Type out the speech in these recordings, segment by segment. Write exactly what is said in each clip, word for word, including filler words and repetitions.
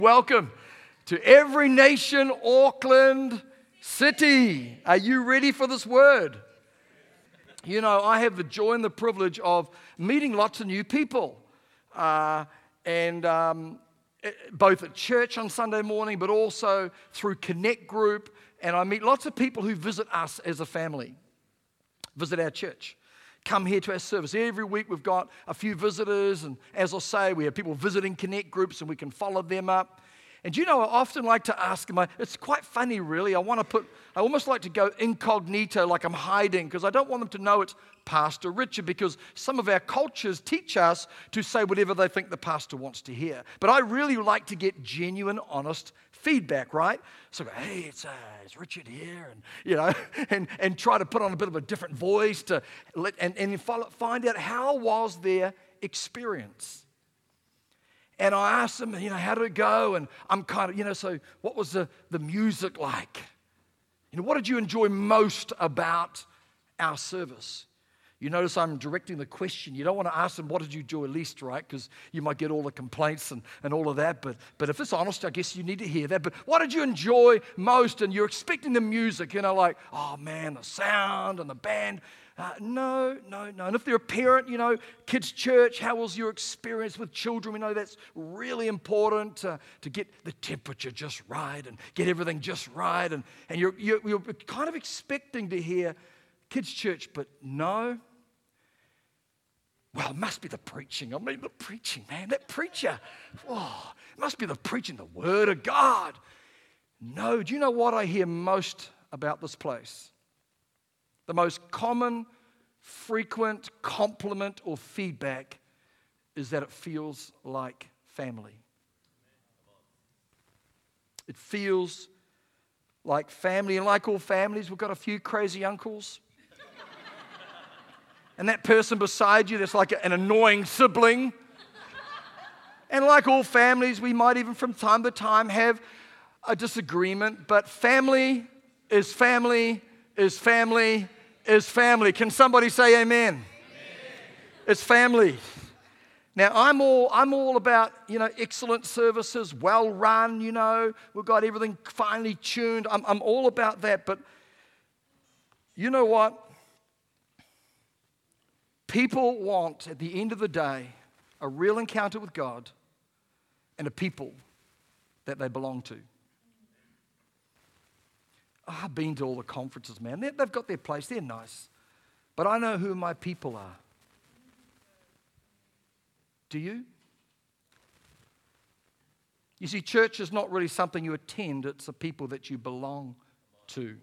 Welcome to Every Nation Auckland City. Are you ready for this word? You know, I have the joy and the privilege of meeting lots of new people, uh, and um, both at church on Sunday morning, but also through Connect Group, and I meet lots of people who visit us as a family, visit our church. Come here to our service. Every week we've got a few visitors, and as I say, we have people visiting Connect groups and we can follow them up. And you know, I often like to ask them, it's quite funny really, I want to put, I almost like to go incognito, like I'm hiding, because I don't want them to know it's Pastor Richard, because some of our cultures teach us to say whatever they think the pastor wants to hear. But I really like to get genuine, honest feedback, right? So, hey, it's, uh, it's Richard here, and you know, and, and try to put on a bit of a different voice to let and, and follow, find out how was their experience. And I asked them, you know, how did it go? And I'm kind of, you know, so what was the, the music like? You know, what did you enjoy most about our service? You notice I'm directing the question. You don't want to ask them, what did you enjoy least, right? Because you might get all the complaints and, and all of that. But, but if it's honest, I guess you need to hear that. But what did you enjoy most? And you're expecting the music, you know, like, oh, man, the sound and the band. Uh, no, no, no. And if they're a parent, you know, kids' church, how was your experience with children? We know that's really important uh, to get the temperature just right and get everything just right. And, and you're, you're, you're kind of expecting to hear kids' church, but no. Well, it must be the preaching. I mean, the preaching, man. That preacher, oh, it must be the preaching, the Word of God. No, do you know what I hear most about this place? The most common, frequent compliment or feedback is that it feels like family. It feels like family. And like all families, we've got a few crazy uncles. And that person beside you that's like an annoying sibling. And like all families, we might even from time to time have a disagreement, but family is family is family is family. Can somebody say amen? Amen. It's family. Now, I'm all, I'm all about, you know, excellent services, well run, you know, we've got everything finely tuned. I'm, I'm all about that, but you know what? People want, at the end of the day, a real encounter with God and a people that they belong to. Oh, I've been to all the conferences, man. They're, they've got their place. They're nice. But I know who my people are. Do you? You see, church is not really something you attend. It's the people that you belong to.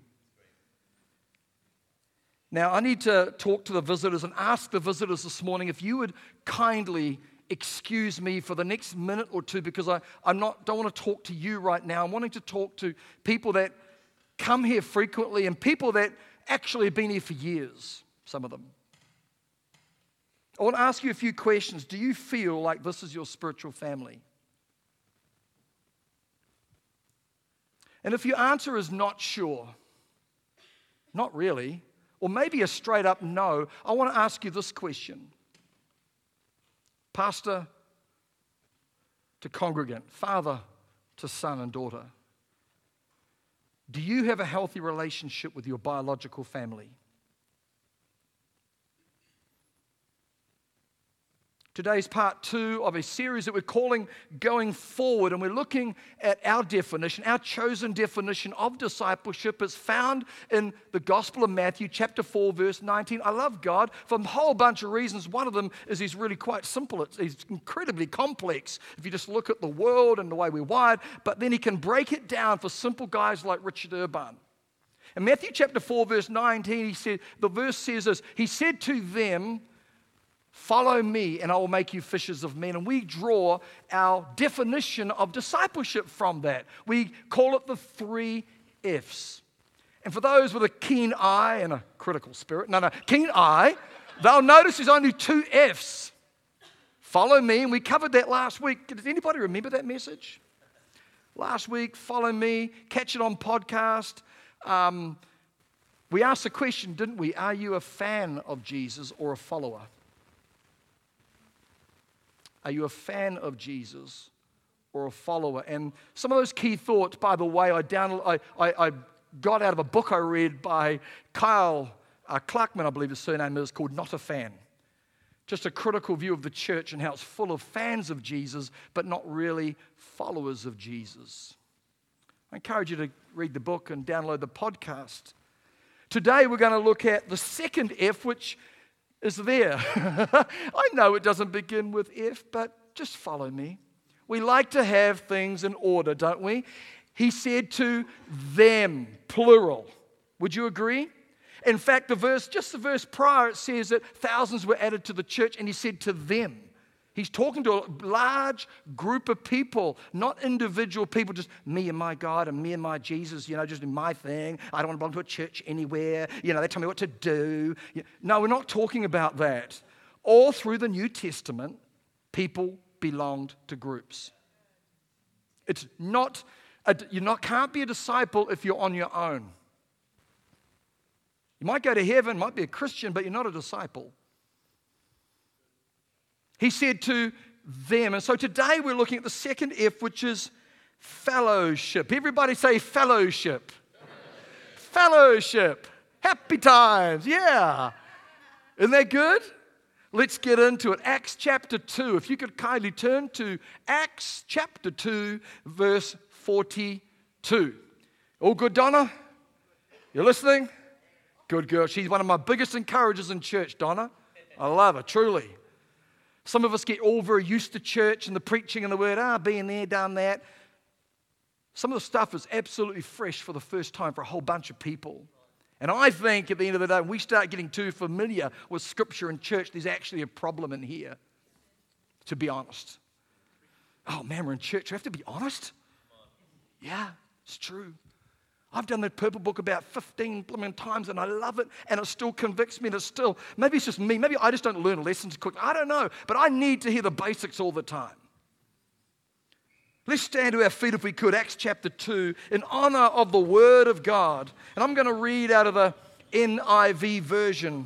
Now, I need to talk to the visitors and ask the visitors this morning if you would kindly excuse me for the next minute or two, because I I'm not, don't want to talk to you right now. I'm wanting to talk to people that come here frequently and people that actually have been here for years, some of them. I want to ask you a few questions. Do you feel like this is your spiritual family? And if your answer is not sure, not really, or maybe a straight up no, I want to ask you this question. Pastor to congregant, father to son and daughter, do you have a healthy relationship with your biological family? Today's part two of a series that we're calling Going Forward, and we're looking at our definition, our chosen definition of discipleship is found in the Gospel of Matthew, chapter four, verse nineteen. I love God for a whole bunch of reasons. One of them is he's really quite simple. It's, he's incredibly complex if you just look at the world and the way we're wired, but then he can break it down for simple guys like Richard Urban. In Matthew chapter four, verse nineteen, he said, the verse says this, he said to them, follow me and I will make you fishers of men. And we draw our definition of discipleship from that. We call it the three F's. And for those with a keen eye and a critical spirit, no, no, keen eye, they'll notice there's only two F's. Follow me, and we covered that last week. Does anybody remember that message? Last week, follow me, catch it on podcast. Um, we asked the question, didn't we? Are you a fan of Jesus or a follower? Are you a fan of Jesus or a follower. And some of those key thoughts, by the way, I, download, I, I, I got out of a book I read by Kyle uh, Clarkman, I believe his surname is, called Not a Fan. Just a critical view of the church and how it's full of fans of Jesus, but not really followers of Jesus. I encourage you to read the book and download the podcast. Today we're going to look at the second F, which is there. I know it doesn't begin with F, but just follow me. We like to have things in order, don't we? He said to them, plural. Would you agree? In fact, the verse, just the verse prior, it says that thousands were added to the church, and he said to them. He's talking to a large group of people, not individual people, just me and my God and me and my Jesus, you know, just my thing. I don't want to belong to a church anywhere. You know, they tell me what to do. No, we're not talking about that. All through the New Testament, people belonged to groups. It's not, a, you not can't be a disciple if you're on your own. You might go to heaven, might be a Christian, but you're not a disciple. He said to them, and so today we're looking at the second F, which is fellowship. Everybody say fellowship. Fellowship. Happy times, yeah. Isn't that good? Let's get into it. Acts chapter two. If you could kindly turn to Acts chapter two, verse forty-two. All good, Donna? You listening? Good girl. She's one of my biggest encouragers in church, Donna. I love her, truly. Some of us get all very used to church and the preaching and the word, ah, being there, done that. Some of the stuff is absolutely fresh for the first time for a whole bunch of people. And I think at the end of the day, when we start getting too familiar with Scripture and church, there's actually a problem in here, to be honest. Oh, man, we're in church. We have to be honest? Yeah, it's true. I've done that Purple Book about fifteen times, and I love it, and it still convicts me, and it's still, maybe it's just me, maybe I just don't learn lessons quick. I don't know, but I need to hear the basics all the time. Let's stand to our feet if we could, Acts chapter two, in honor of the Word of God. And I'm going to read out of the N I V version.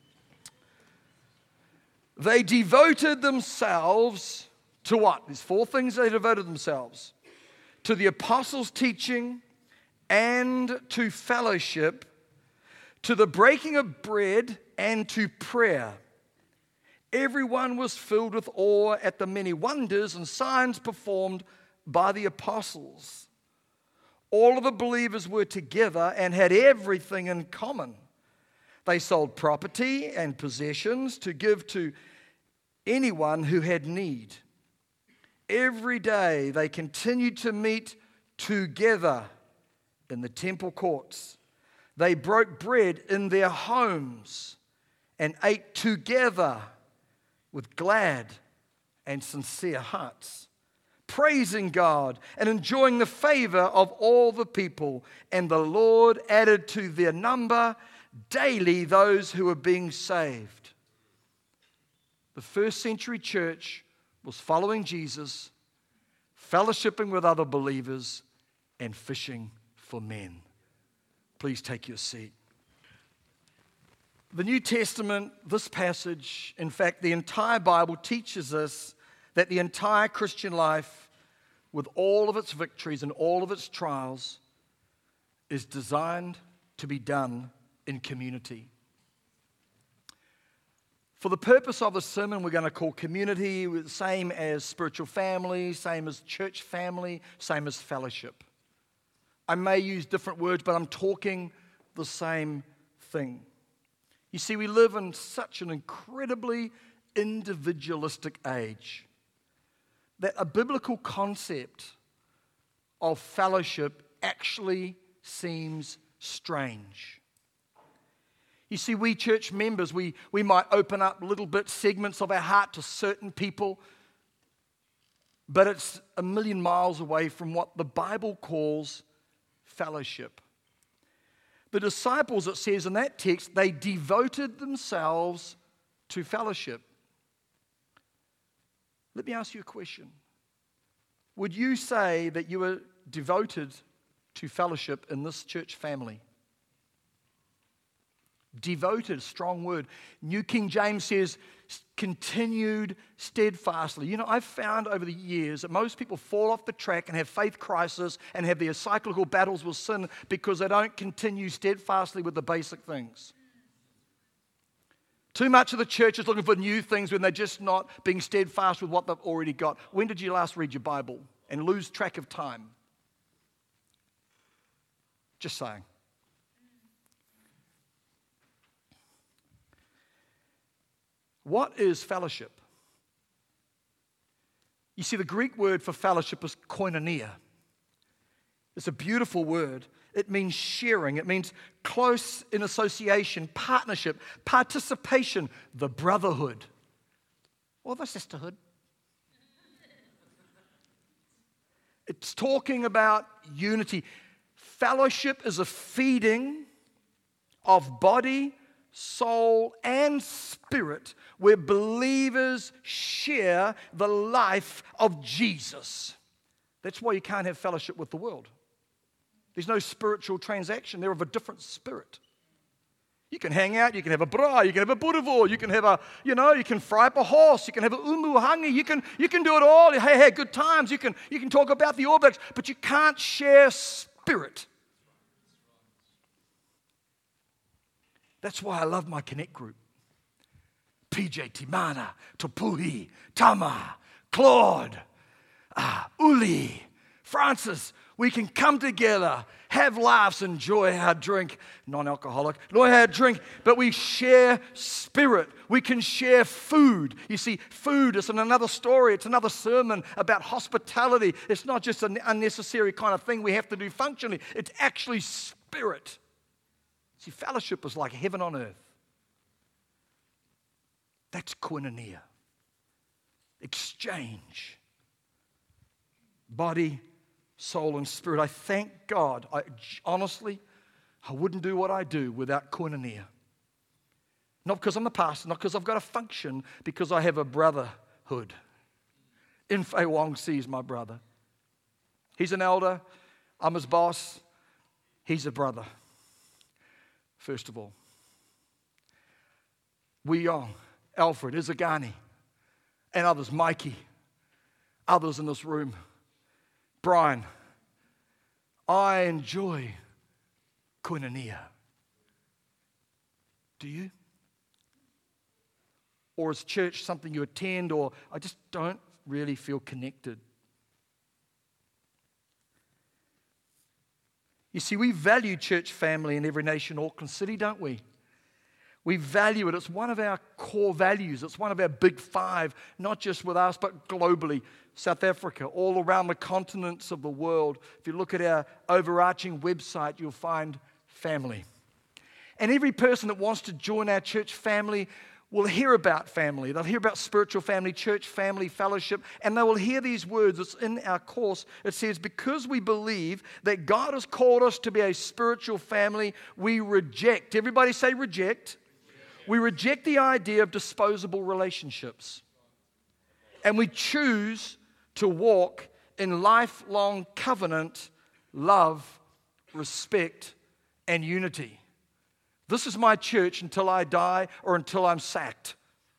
They devoted themselves to what? There's four things they devoted themselves. To the apostles' teaching, and to fellowship, to the breaking of bread, and to prayer. Everyone was filled with awe at the many wonders and signs performed by the apostles. All of the believers were together and had everything in common. They sold property and possessions to give to anyone who had need. Every day they continued to meet together in the temple courts. They broke bread in their homes and ate together with glad and sincere hearts, praising God and enjoying the favor of all the people. And the Lord added to their number daily those who were being saved. The first century church was following Jesus, fellowshipping with other believers, and fishing for men. Please take your seat. The New Testament, this passage, in fact, the entire Bible teaches us that the entire Christian life, with all of its victories and all of its trials, is designed to be done in community. For the purpose of the sermon, we're going to call community same as spiritual family, same as church family, same as fellowship. I may use different words, but I'm talking the same thing. You see, we live in such an incredibly individualistic age that a biblical concept of fellowship actually seems strange. You see, we church members, we, we might open up little bit segments of our heart to certain people, but it's a million miles away from what the Bible calls fellowship. The disciples, it says in that text, they devoted themselves to fellowship. Let me ask you a question. Would you say that you were devoted to fellowship in this church family? Devoted, strong word. New King James says, continued steadfastly. You know, I've found over the years that most people fall off the track and have faith crisis and have their cyclical battles with sin because they don't continue steadfastly with the basic things. Too much of the church is looking for new things when they're just not being steadfast with what they've already got. When did you last read your Bible and lose track of time? Just saying. What is fellowship? You see, the Greek word for fellowship is koinonia. It's a beautiful word. It means sharing. It means close in association, partnership, participation, the brotherhood, or the sisterhood. It's talking about unity. Fellowship is a feeding of body, soul, and spirit where believers share the life of Jesus. That's why you can't have fellowship with the world. There's no spiritual transaction. They're of a different spirit. You can hang out, you can have a bra, you can have a boerewors, you can have a, you know, you can fry up a horse, you can have a umuhangi, you can you can do it all. Hey, hey, good times. You can you can talk about the All Blacks, but you can't share spirit. That's why I love my Connect group. P J, Timana, Topuhi, Tama, Claude, uh, Uli, Francis. We can come together, have laughs, enjoy our drink, non-alcoholic, enjoy our drink, but we share spirit. We can share food. You see, food is another story. It's another sermon about hospitality. It's not just an unnecessary kind of thing we have to do functionally. It's actually spirit. See, fellowship is like heaven on earth. That's koinonia. Exchange. Body, soul, and spirit. I thank God. I, honestly, I wouldn't do what I do without koinonia. Not because I'm the pastor, not because I've got a function, because I have a brotherhood. In-Fei Wong sees my brother. He's an elder. I'm his boss. He's a brother. First of all. Wee Young, Alfred, Izagani, and others, Mikey, others in this room. Brian, I enjoy koinonia. Do you? Or is church something you attend, or I just don't really feel connected? You see, we value church family in every nation, Auckland City, don't we? We value it. It's one of our core values. It's one of our big five, not just with us, but globally. South Africa, all around the continents of the world. If you look at our overarching website, you'll find family. And every person that wants to join our church family will hear about family. They'll hear about spiritual family, church family, fellowship, and they will hear these words. It's in our course. It says, because we believe that God has called us to be a spiritual family, we reject. Everybody say reject. We reject the idea of disposable relationships. And we choose to walk in lifelong covenant, love, respect, and unity. This is my church until I die or until I'm sacked.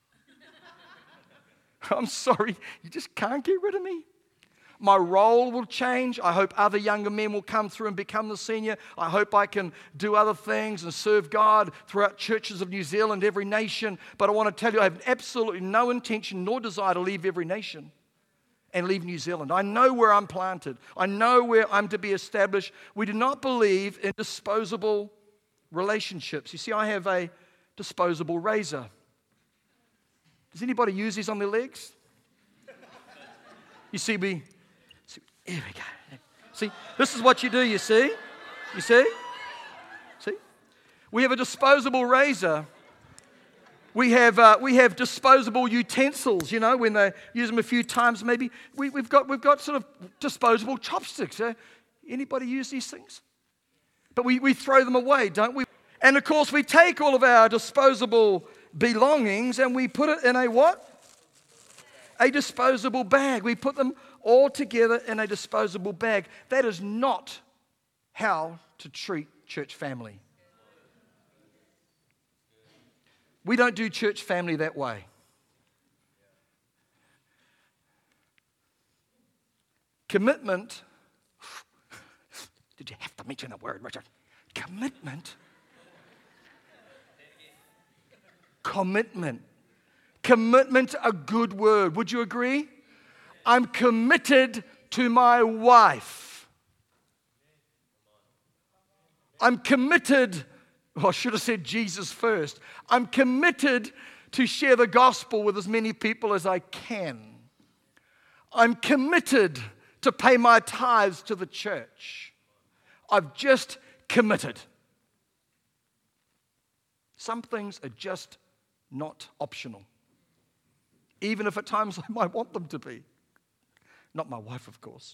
I'm sorry, you just can't get rid of me. My role will change. I hope other younger men will come through and become the senior. I hope I can do other things and serve God throughout churches of New Zealand, every nation. But I want to tell you, I have absolutely no intention nor desire to leave every nation and leave New Zealand. I know where I'm planted. I know where I'm to be established. We do not believe in disposable relationships. You see, I have a disposable razor. Does anybody use these on their legs? You see me? Here we go. See, this is what you do, you see? You see? See? We have a disposable razor. We have uh, we have disposable utensils, you know, when they use them a few times maybe. We, we've got we've got sort of disposable chopsticks. Uh, anybody use these things? But we, we throw them away, don't we? And of course, we take all of our disposable belongings and we put it in a what? A disposable bag. We put them all together in a disposable bag. That is not how to treat church family. We don't do church family that way. Commitment. Did you have to mention the word, Richard? Commitment. Commitment. Commitment, a good word. Would you agree? I'm committed to my wife. I'm committed, well, I should have said Jesus first. I'm committed to share the gospel with as many people as I can. I'm committed to pay my tithes to the church. I've just committed. Some things are just not optional, even if at times I might want them to be. Not my wife, of course.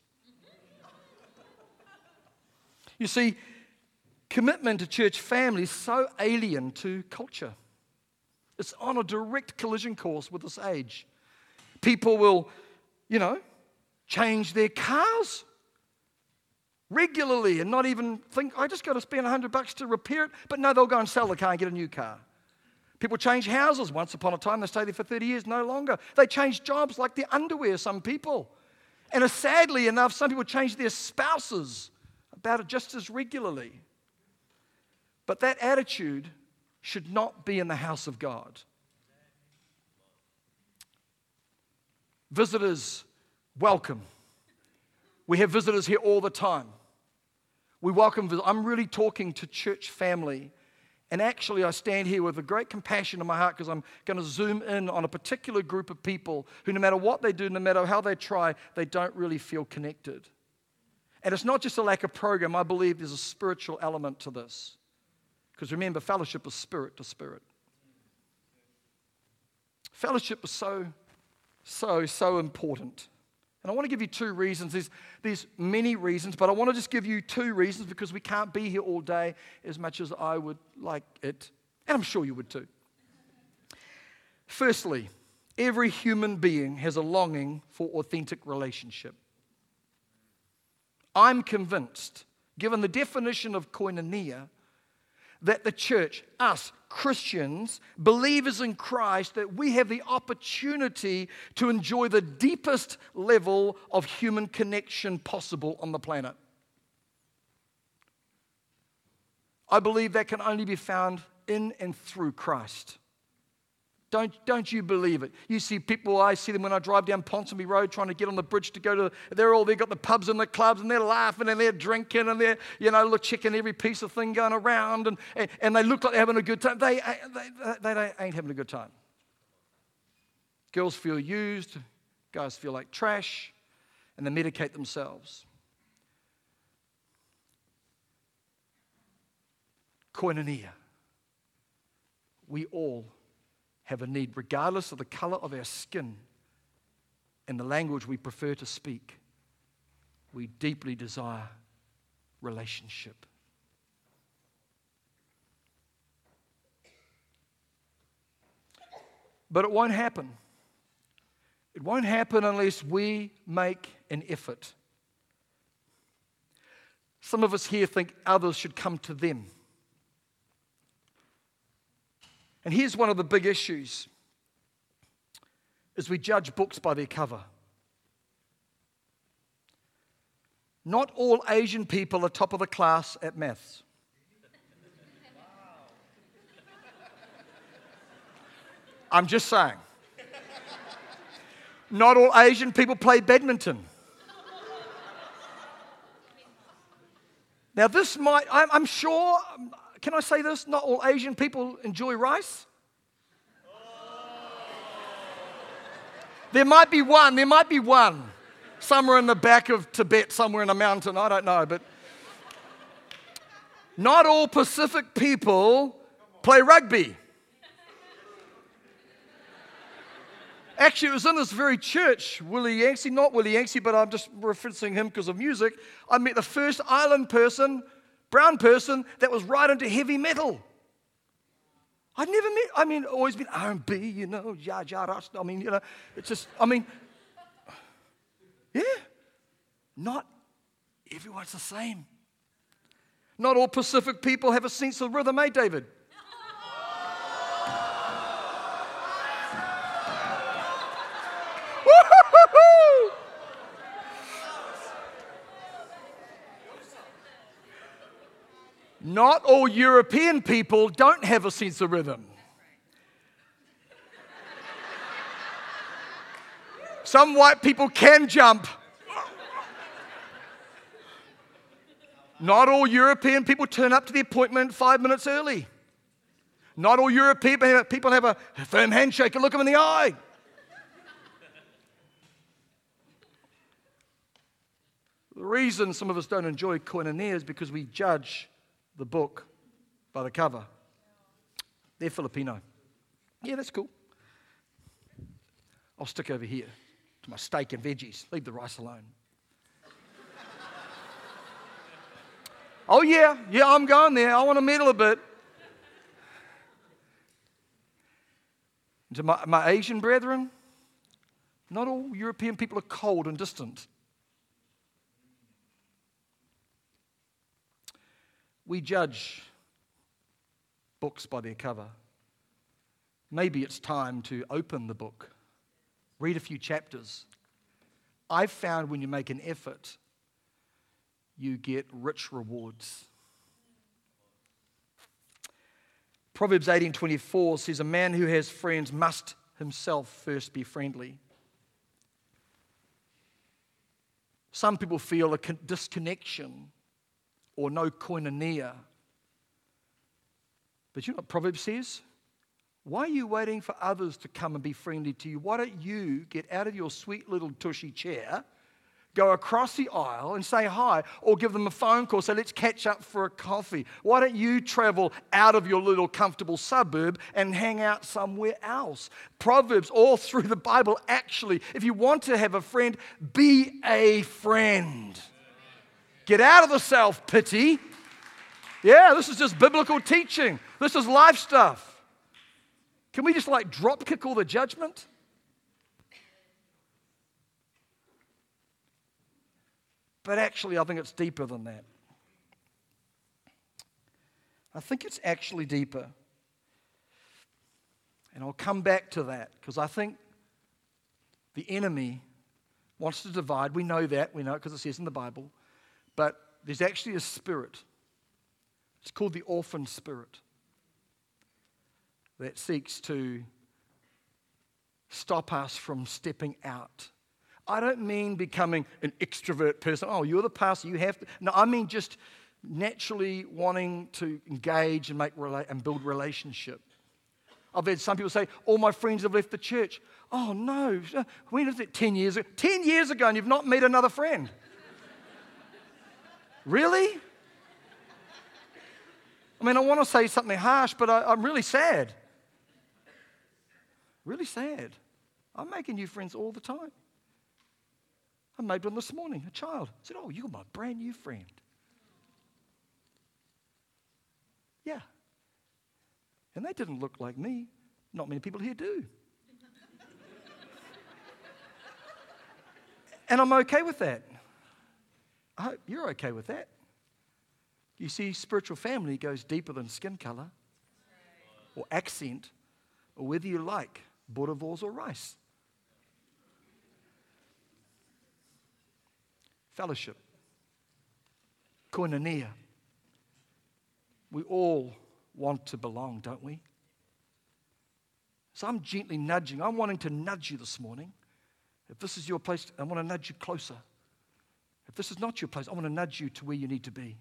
You see, commitment to church family is so alien to culture. It's on a direct collision course with this age. People will, you know, change their cars regularly and not even think, I just got to spend a hundred bucks to repair it. But no, they'll go and sell the car and get a new car. People change houses. Once upon a time, they stay there for thirty years, no longer. They change jobs like their underwear, some people. And uh, sadly enough, some people change their spouses about it just as regularly. But that attitude should not be in the house of God. Visitors, welcome. We have visitors here all the time. We welcome visitors. I'm really talking to church family. And actually, I stand here with a great compassion in my heart because I'm going to zoom in on a particular group of people who, no matter what they do, no matter how they try, they don't really feel connected. And it's not just a lack of program. I believe there's a spiritual element to this. Because remember, fellowship is spirit to spirit. Fellowship is so, so, so important. And I want to give you two reasons. There's, there's many reasons, but I want to just give you two reasons because we can't be here all day as much as I would like it. And I'm sure you would too. Firstly, every human being has a longing for authentic relationship. I'm convinced, given the definition of koinonia, that the church, us Christians, believers in Christ, that we have the opportunity to enjoy the deepest level of human connection possible on the planet. I believe that can only be found in and through Christ. Don't, don't you believe it? You see people, I see them when I drive down Ponsonby Road trying to get on the bridge to go to, they're all, they've got the pubs and the clubs and they're laughing and they're drinking and they're, you know, checking every piece of thing going around and, and, and they look like they're having a good time. They, they, they, they ain't having a good time. Girls feel used, guys feel like trash, and they medicate themselves. Koinonia. We all have a need, regardless of the color of our skin and the language we prefer to speak. We deeply desire relationship. But it won't happen. It won't happen unless we make an effort. Some of us here think others should come to them. And here's one of the big issues, is we judge books by their cover. Not all Asian people are top of the class at maths. I'm just saying. Not all Asian people play badminton. Now this might, I'm, I'm sure, can I say this? Not all Asian people enjoy rice. There might be one, there might be one. Somewhere in the back of Tibet, somewhere in a mountain, I don't know. But not all Pacific people play rugby. Actually, it was in this very church, Willie Yancey, not Willie Yancey, but I'm just referencing him because of music. I met the first island person, brown person, that was right into heavy metal. I'd never met, I mean, always been R and B, you know, ja, ja, rasta. I mean, you know, it's just, I mean, yeah. Not everyone's the same. Not all Pacific people have a sense of rhythm, eh, David? Not all European people don't have a sense of rhythm. Some white people can jump. Not all European people turn up to the appointment five minutes early. Not all European people have a firm handshake and look them in the eye. The reason some of us don't enjoy koinonia is because we judge the book by the cover. They're Filipino. Yeah, that's cool. I'll stick over here to my steak and veggies. Leave the rice alone. Oh, yeah, yeah, I'm going there. I want to meddle a bit. To my, my Asian brethren, not all European people are cold and distant. We judge books by their cover. Maybe it's time to open the book, read a few chapters. I've found when you make an effort, you get rich rewards. Proverbs eighteen twenty-four says, a man who has friends must himself first be friendly. Some people feel a disconnection or no koinonia. But you know what Proverbs says? Why are you waiting for others to come and be friendly to you? Why don't you get out of your sweet little tushy chair, go across the aisle and say hi, or give them a phone call, say, let's catch up for a coffee. Why don't you travel out of your little comfortable suburb and hang out somewhere else? Proverbs all through the Bible, actually, if you want to have a friend, be a friend. Get out of the self-pity. Yeah, this is just biblical teaching. This is life stuff. Can we just like drop kick all the judgment? But actually, I think it's deeper than that. I think it's actually deeper. And I'll come back to that because I think the enemy wants to divide. We know that. We know it because it says in the Bible. But there's actually a spirit. It's called the orphan spirit that seeks to stop us from stepping out. I don't mean becoming an extrovert person. Oh, you're the pastor, you have to. No, I mean just naturally wanting to engage and make rela- and build relationship. I've had some people say, all my friends have left the church. Oh, no. When is it? Ten years ago? Ten years ago and you've not met another friend. Really? I mean, I want to say something harsh, but I, I'm really sad. Really sad. I'm making new friends all the time. I made one this morning, a child. I said, oh, you're my brand new friend. Yeah. And they didn't look like me. Not many people here do. And I'm okay with that. I hope you're okay with that. You see, spiritual family goes deeper than skin color or accent or whether you like boerewors or rice. Fellowship. Koinonia. We all want to belong, don't we? So I'm gently nudging. I'm wanting to nudge you this morning. If this is your place, I want to nudge you closer. If this is not your place, I want to nudge you to where you need to be.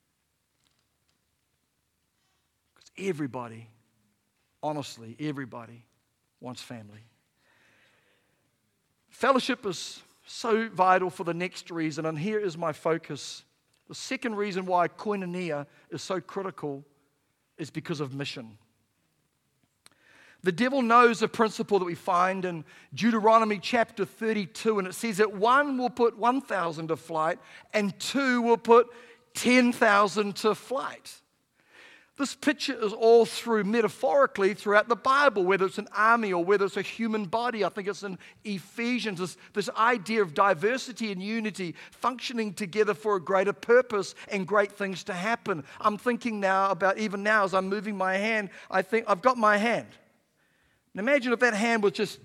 Because everybody, honestly, everybody wants family. Fellowship is so vital for the next reason, and here is my focus. The second reason why koinonia is so critical is because of mission. The devil knows a principle that we find in Deuteronomy chapter thirty-two, and it says that one will put one thousand to flight and two will put ten thousand to flight. This picture is all through, metaphorically, throughout the Bible, whether it's an army or whether it's a human body. I think it's in Ephesians, this, this idea of diversity and unity, functioning together for a greater purpose and great things to happen. I'm thinking now about, even now as I'm moving my hand, I think I've got my hand. And imagine if that hand was just,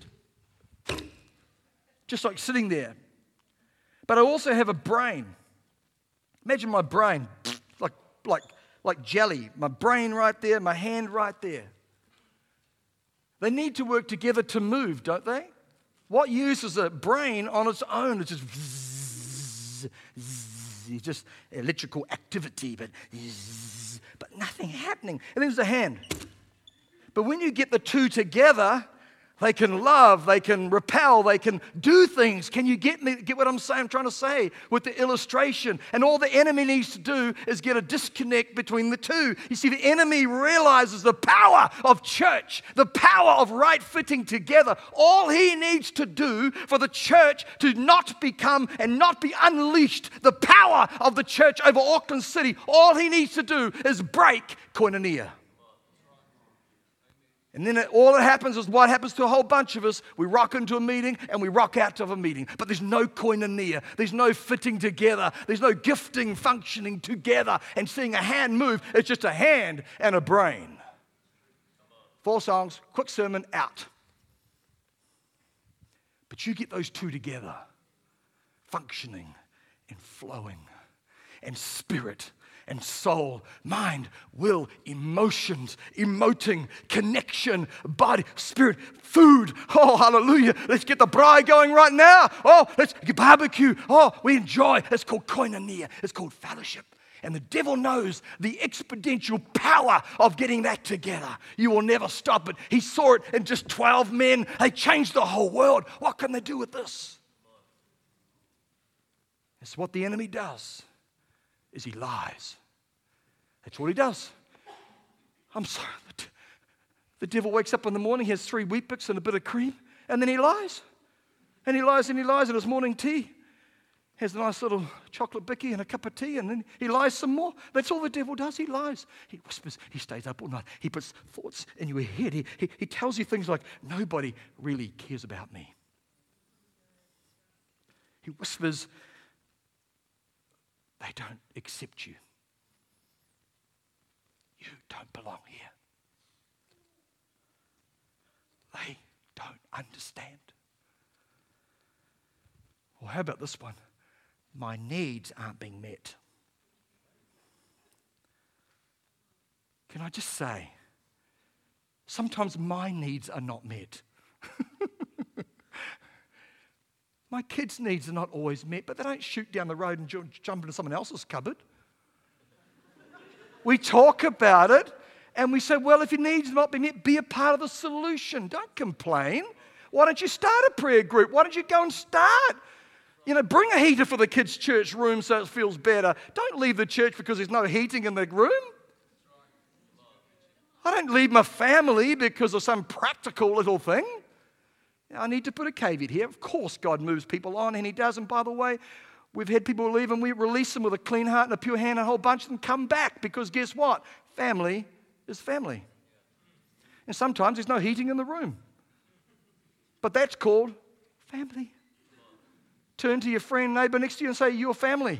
just like sitting there. But I also have a brain. Imagine my brain, like, like like jelly. My brain right there, my hand right there. They need to work together to move, don't they? What use is a brain on its own? It's just zzz, zzz, just electrical activity, but zzz, but nothing happening. And then there's the hand. But when you get the two together, they can love, they can repel, they can do things. Can you get me? Get what I'm saying? I'm trying to say with the illustration. And all the enemy needs to do is get a disconnect between the two. You see, the enemy realizes the power of church, the power of right fitting together. All he needs to do for the church to not become and not be unleashed, the power of the church over Auckland City, all he needs to do is break koinonia. And then it, all that happens is what happens to a whole bunch of us. We rock into a meeting and we rock out of a meeting. But there's no koinonia. There's no fitting together. There's no gifting functioning together and seeing a hand move. It's just a hand and a brain. Four songs, quick sermon, out. But you get those two together, functioning and flowing, and spirit and soul, mind, will, emotions, emoting, connection, body, spirit, food. Oh, hallelujah. Let's get the braai going right now. Oh, let's get barbecue. Oh, we enjoy. It's called koinonia. It's called fellowship. And the devil knows the exponential power of getting that together. You will never stop it. He saw it in just twelve men. They changed the whole world. What can they do with this? It's what the enemy does. Is he lies. That's what he does. I'm sorry. The devil wakes up in the morning, he has three Weet-Bix and a bit of cream, and then he lies. And he lies and he lies at his morning tea. Has a nice little chocolate bicky and a cup of tea, and then he lies some more. That's all the devil does. He lies. He whispers. He stays up all night. He puts thoughts in your head. He, he, he tells you things like, nobody really cares about me. He whispers, they don't accept you. You don't belong here. They don't understand. Well, how about this one? My needs aren't being met. Can I just say, sometimes my needs are not met. My kids' needs are not always met, but they don't shoot down the road and jump into someone else's cupboard. We talk about it and we say, well, if your needs are not being met, be a part of the solution. Don't complain. Why don't you start a prayer group? Why don't you go and start? You know, bring a heater for the kids' church room so it feels better. Don't leave the church because there's no heating in the room. I don't leave my family because of some practical little thing. I need to put a caveat here. Of course, God moves people on, and He does. And by the way, we've had people leave, and we release them with a clean heart and a pure hand, and a whole bunch of them come back because guess what? Family is family. And sometimes there's no heating in the room. But that's called family. Turn to your friend, neighbor next to you and say, you're family.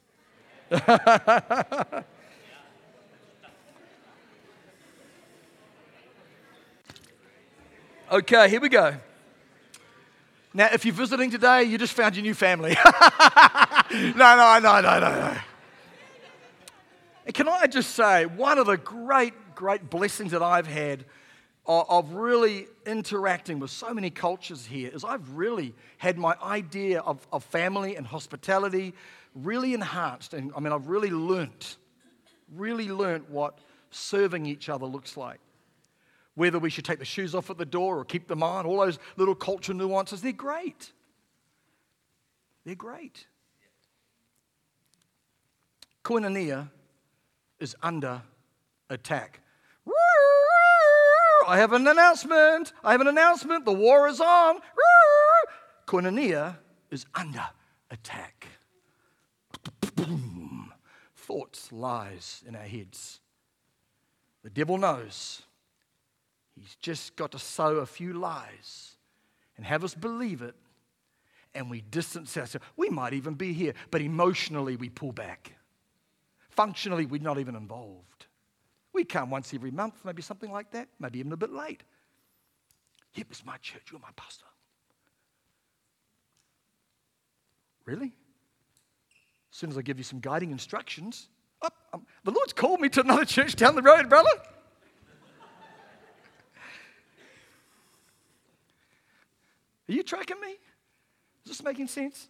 Okay, here we go. Now, if you're visiting today, you just found your new family. no, no, no, no, no, no. And can I just say, one of the great, great blessings that I've had of, of really interacting with so many cultures here is I've really had my idea of, of family and hospitality really enhanced. And I mean, I've really learnt, really learnt what serving each other looks like. Whether we should take the shoes off at the door or keep them on, all those little cultural nuances, they're great. They're great. Koinonia is under attack. I have an announcement. I have an announcement. The war is on. Koinonia is under attack. Boom. Thoughts, lies in our heads. The devil knows. He's just got to sow a few lies and have us believe it, and we distance ourselves. We might even be here, but emotionally we pull back. Functionally, we're not even involved. We come once every month, maybe something like that, maybe even a bit late. Here was my church, you're my pastor. Really? As soon as I give you some guiding instructions, Oh, um, the Lord's called me to another church down the road, brother. Are you tracking me? Is this making sense?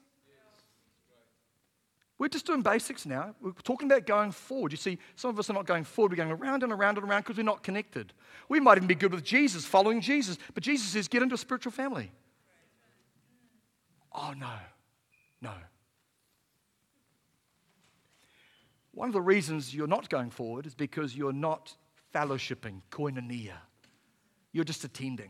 We're just doing basics now. We're talking about going forward. You see, some of us are not going forward. We're going around and around and around because we're not connected. We might even be good with Jesus, following Jesus. But Jesus says, get into a spiritual family. Oh, no. No. One of the reasons you're not going forward is because you're not fellowshipping, koinonia. You're just attending.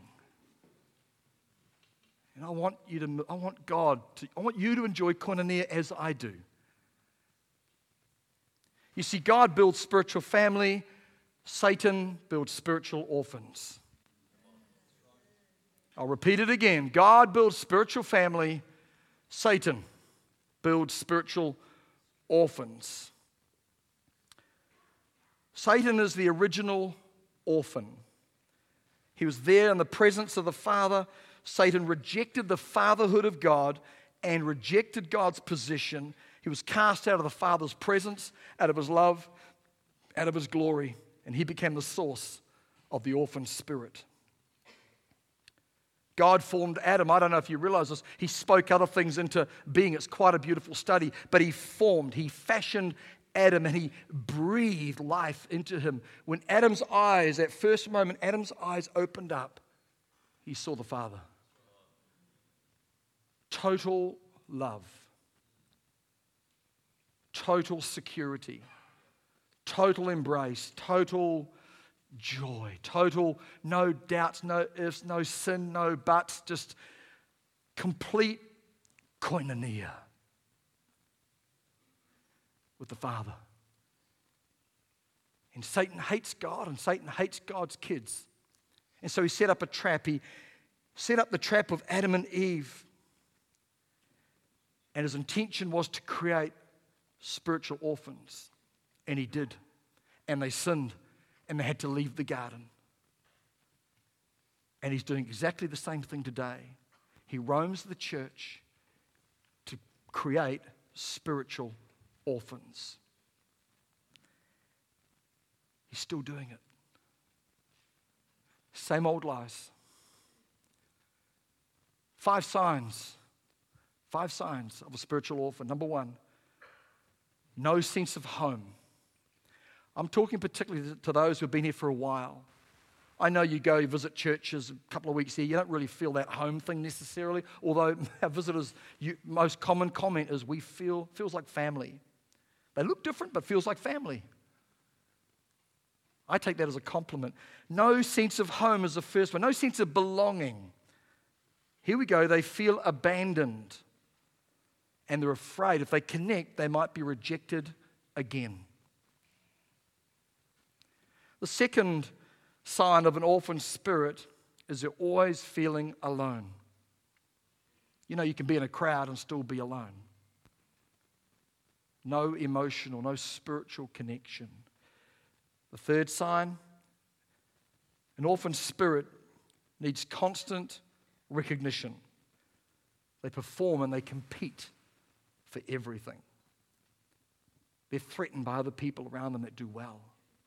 And I want you to, I want God to, I want you to enjoy koinonia as I do. You see, God builds spiritual family. Satan builds spiritual orphans. I'll repeat it again. God builds spiritual family. Satan builds spiritual orphans. Satan is the original orphan. He was there in the presence of the Father. Satan rejected the fatherhood of God and rejected God's position. He was cast out of the Father's presence, out of his love, out of his glory, and he became the source of the orphan spirit. God formed Adam. I don't know if you realize this. He spoke other things into being. It's quite a beautiful study. But he formed, he fashioned Adam, and he breathed life into him. When Adam's eyes, that first moment, Adam's eyes opened up, he saw the Father. Total love. Total security, total embrace, total joy, total no doubts, no ifs, no sin, no buts, just complete koinonia with the Father. And Satan hates God, and Satan hates God's kids. And so he set up a trap. He set up the trap of Adam and Eve. And his intention was to create spiritual orphans. And he did. And they sinned. And they had to leave the garden. And he's doing exactly the same thing today. He roams the church to create spiritual orphans. He's still doing it. Same old lies. Five signs. Five signs of a spiritual orphan. Number one, no sense of home. I'm talking particularly to those who have been here for a while. I know you go, you visit churches a couple of weeks here, you don't really feel that home thing necessarily, although our visitors' you, most common comment is we feel, feels like family. They look different, but feels like family. I take that as a compliment. No sense of home is the first one. No sense of belonging. Here we go, they feel abandoned. And they're afraid if they connect, they might be rejected again. The second sign of an orphan spirit is they're always feeling alone. You know, you can be in a crowd and still be alone. No emotional, no spiritual connection. The third sign, an orphan spirit needs constant recognition. They perform and they compete for everything. They're threatened by other people around them that do well.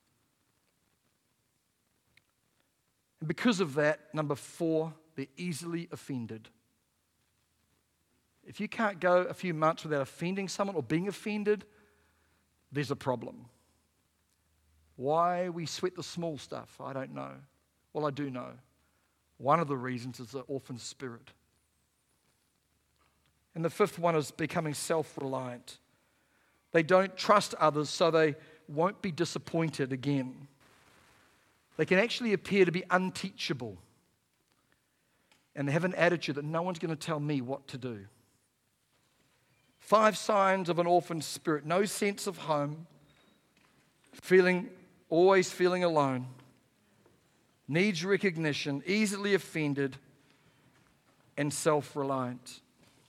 And because of that, number four, they're easily offended. If you can't go a few months without offending someone or being offended, there's a problem. Why we sweat the small stuff, I don't know. Well, I do know. One of the reasons is the orphan spirit. And the fifth one is becoming self-reliant. They don't trust others, so they won't be disappointed again. They can actually appear to be unteachable. And they have an attitude that no one's going to tell me what to do. Five signs of an orphan spirit. No sense of home. Feeling, always feeling alone. Needs recognition. Easily offended. And self-reliant.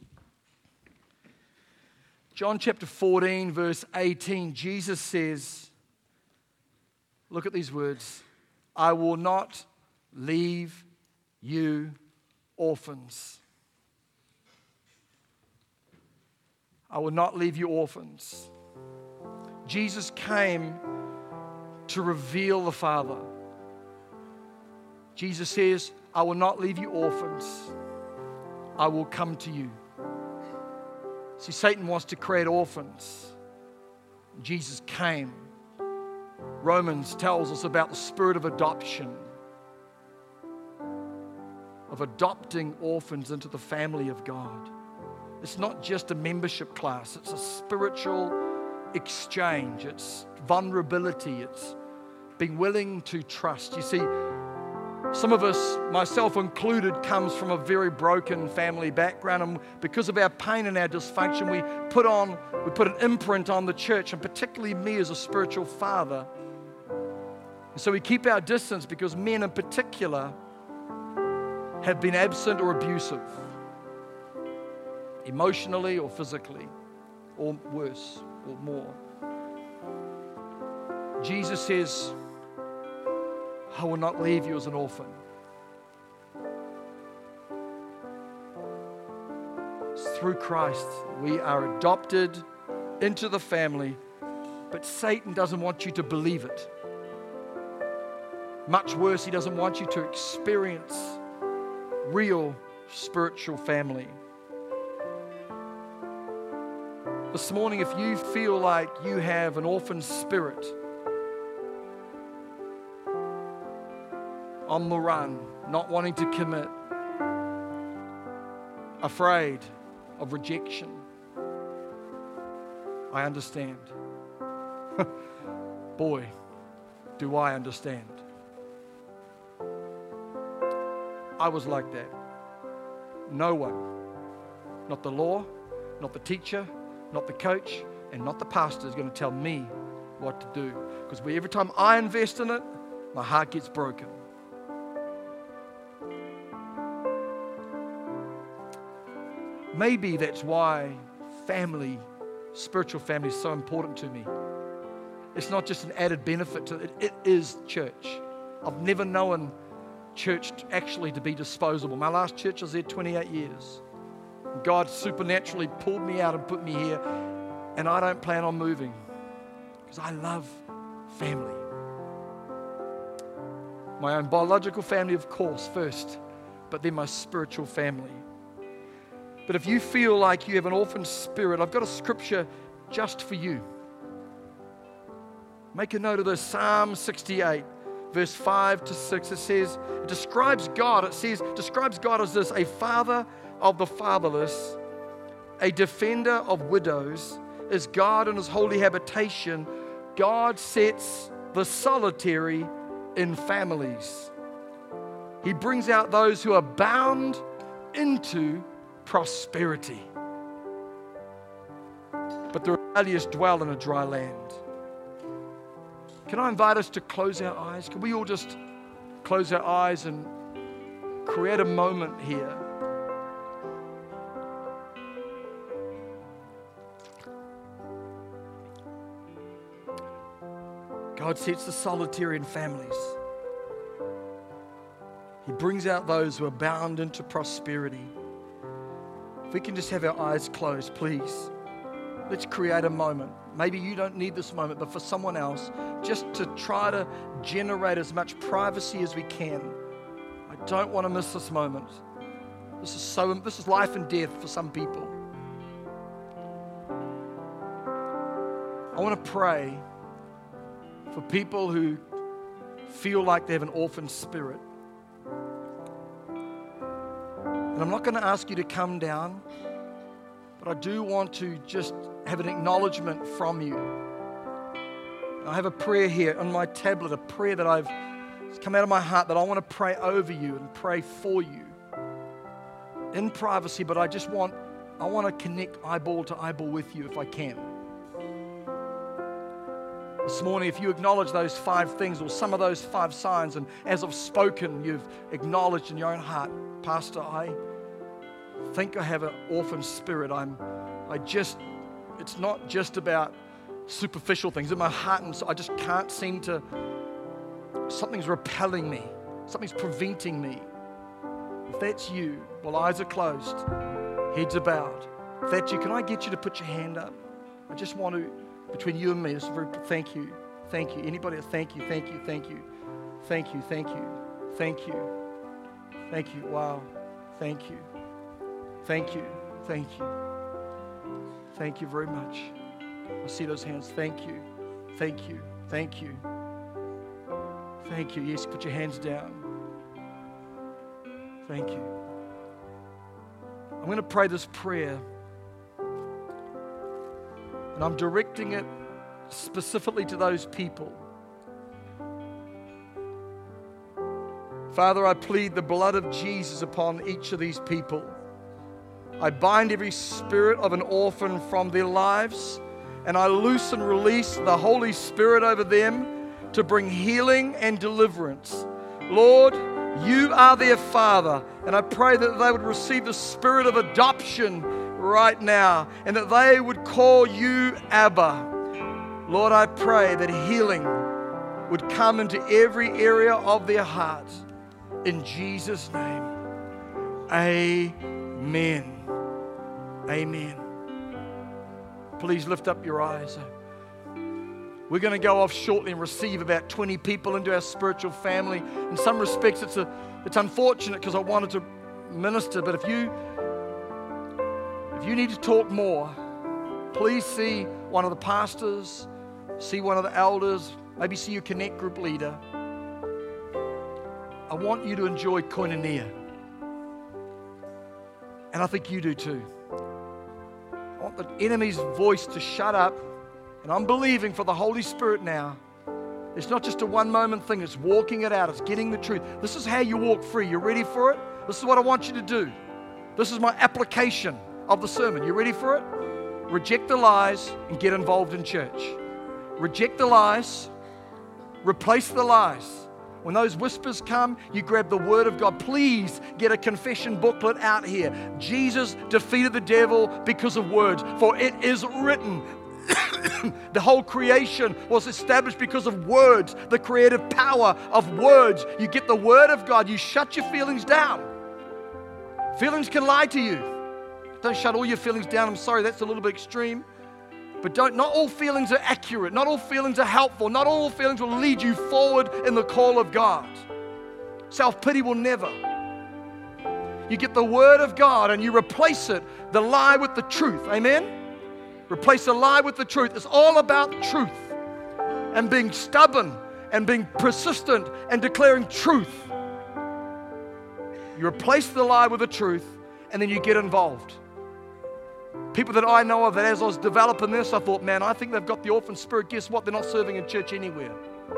John chapter fourteen, verse eighteen, Jesus says, look at these words, I will not leave you orphans. I will not leave you orphans. Jesus came to reveal the Father. Jesus says, I will not leave you orphans. I will come to you. See, Satan wants to create orphans. Jesus came. Romans tells us about the spirit of adoption, of adopting orphans into the family of God. It's not just a membership class, it's a spiritual exchange, it's vulnerability, it's being willing to trust. You see, some of us, myself included, comes from a very broken family background, and because of our pain and our dysfunction, we put on, we put an imprint on the church, and particularly me as a spiritual father. And so we keep our distance because men in particular have been absent or abusive, emotionally or physically, or worse, or more. Jesus says, I will not leave you as an orphan. Through Christ, we are adopted into the family, but Satan doesn't want you to believe it. Much worse, he doesn't want you to experience real spiritual family. This morning, if you feel like you have an orphan spirit, on the run, not wanting to commit, afraid of rejection, I understand. Boy, do I understand. I was like that. No one, not the law, not the teacher, not the coach, and not the pastor is going to tell me what to do. Because every time I invest in it, my heart gets broken. Maybe that's why family, spiritual family is so important to me. It's not just an added benefit to it, it is church. I've never known church actually to be disposable. My last church was there twenty-eight years. God supernaturally pulled me out and put me here, and I don't plan on moving because I love family. My own biological family, of course, first, but then my spiritual family. But if you feel like you have an orphan spirit, I've got a scripture just for you. Make a note of this. Psalm sixty-eight, verse five to six. It says, it describes God. It says, describes God as this: a father of the fatherless, a defender of widows, is God in his holy habitation. God sets the solitary in families. He brings out those who are bound into prosperity. But the rebellious dwell in a dry land. Can I invite us to close our eyes? Can we all just close our eyes and create a moment here? God sets the solitary in families. He brings out those who are bound into prosperity. If we can just have our eyes closed, please. Let's create a moment. Maybe you don't need this moment, but for someone else, just to try to generate as much privacy as we can. I don't want to miss this moment. This is so, this is life and death for some people. I want to pray for people who feel like they have an orphan spirit. And I'm not going to ask you to come down, but I do want to just have an acknowledgement from you. I have a prayer here on my tablet, a prayer that I've it's come out of my heart that I want to pray over you and pray for you in privacy, but I just want, I want to connect eyeball to eyeball with you if I can. This morning, if you acknowledge those five things or some of those five signs, and as I've spoken, you've acknowledged in your own heart, Pastor, I think I have an orphan spirit. I'm, I just, it's not just about superficial things. In my heart, and so I just can't seem to, something's repelling me. Something's preventing me. If that's you, while eyes are closed, heads are bowed. If that's you, can I get you to put your hand up? I just want to between you and me. This is very, thank you. Thank you. Anybody else? Thank you. Thank you. Thank you. Thank you. Thank you. Thank you. Thank you. Wow. Thank you. Thank you. Thank you. Thank you very much. I see those hands. Thank you. Thank you. Thank you. Thank you. Yes, put your hands down. Thank you. I'm going to pray this prayer, and I'm directing it specifically to those people. Father, I plead the blood of Jesus upon each of these people. I bind every spirit of an orphan from their lives, and I loose and release the Holy Spirit over them to bring healing and deliverance. Lord, you are their Father, and I pray that they would receive the spirit of adoption right now, and that they would call you Abba. Lord, I pray that healing would come into every area of their hearts. In Jesus' name, amen. Amen. Please lift up your eyes. We're going to go off shortly and receive about twenty people into our spiritual family. In some respects, it's a, it's unfortunate because I wanted to minister, but if you, if you need to talk more, please see one of the pastors, see one of the elders, maybe see your Connect group leader. I want you to enjoy koinonia. And I think you do too. I want the enemy's voice to shut up. And I'm believing for the Holy Spirit now. It's not just a one moment thing. It's walking it out. It's getting the truth. This is how you walk free. You ready for it? This is what I want you to do. This is my application of the sermon. You ready for it? Reject the lies and get involved in church. Reject the lies. Replace the lies. When those whispers come, you grab the Word of God. Please get a confession booklet out here. Jesus defeated the devil because of words. For it is written. The whole creation was established because of words, the creative power of words. You get the Word of God, you shut your feelings down. Feelings can lie to you. Don't shut all your feelings down. I'm sorry, that's a little bit extreme. But don't, not all feelings are accurate. Not all feelings are helpful. Not all feelings will lead you forward in the call of God. Self-pity will never. You get the Word of God and you replace it, the lie with the truth. Amen? Replace the lie with the truth. It's all about truth and being stubborn and being persistent and declaring truth. You replace the lie with the truth and then you get involved. People that I know of, that as I was developing this, I thought, man, I think they've got the orphan spirit. Guess what? They're not serving in church anywhere.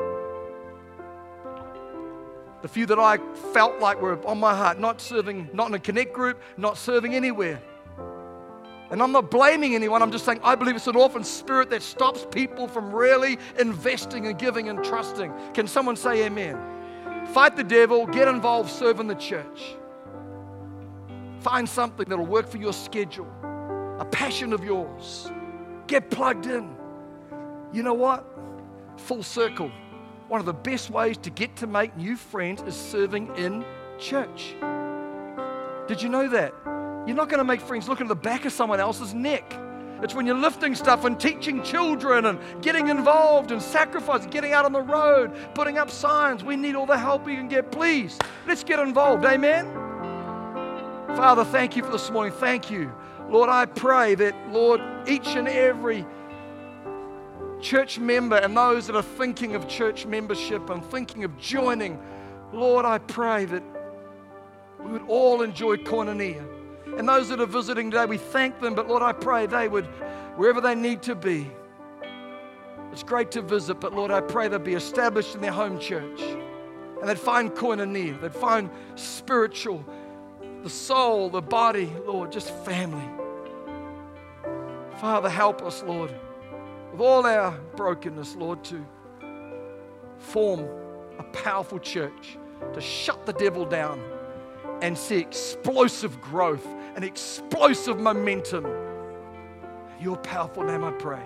The few that I felt like were on my heart, not serving, not in a Connect group, not serving anywhere. And I'm not blaming anyone. I'm just saying I believe it's an orphan spirit that stops people from really investing and giving and trusting. Can someone say amen? Fight the devil. Get involved. Serve in the church. Find something that will work for your schedule. A passion of yours. Get plugged in. You know what? Full circle. One of the best ways to get to make new friends is serving in church. Did you know that? You're not going to make friends looking at the back of someone else's neck. It's when you're lifting stuff and teaching children and getting involved and sacrificing, getting out on the road, putting up signs. We need all the help we can get. Please, let's get involved. Amen? Father, thank you for this morning. Thank you. Lord, I pray that, Lord, each and every church member and those that are thinking of church membership and thinking of joining, Lord, I pray that we would all enjoy koinonia. And those that are visiting today, we thank them, but Lord, I pray they would, wherever they need to be, it's great to visit, but Lord, I pray they'd be established in their home church and they'd find koinonia, they'd find spiritual, the soul, the body, Lord, just family. Father, help us, Lord, with all our brokenness, Lord, to form a powerful church, to shut the devil down and see explosive growth and explosive momentum. In your powerful name I pray.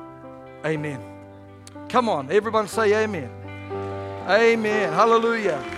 Amen. Come on, everyone say amen. Amen. Hallelujah.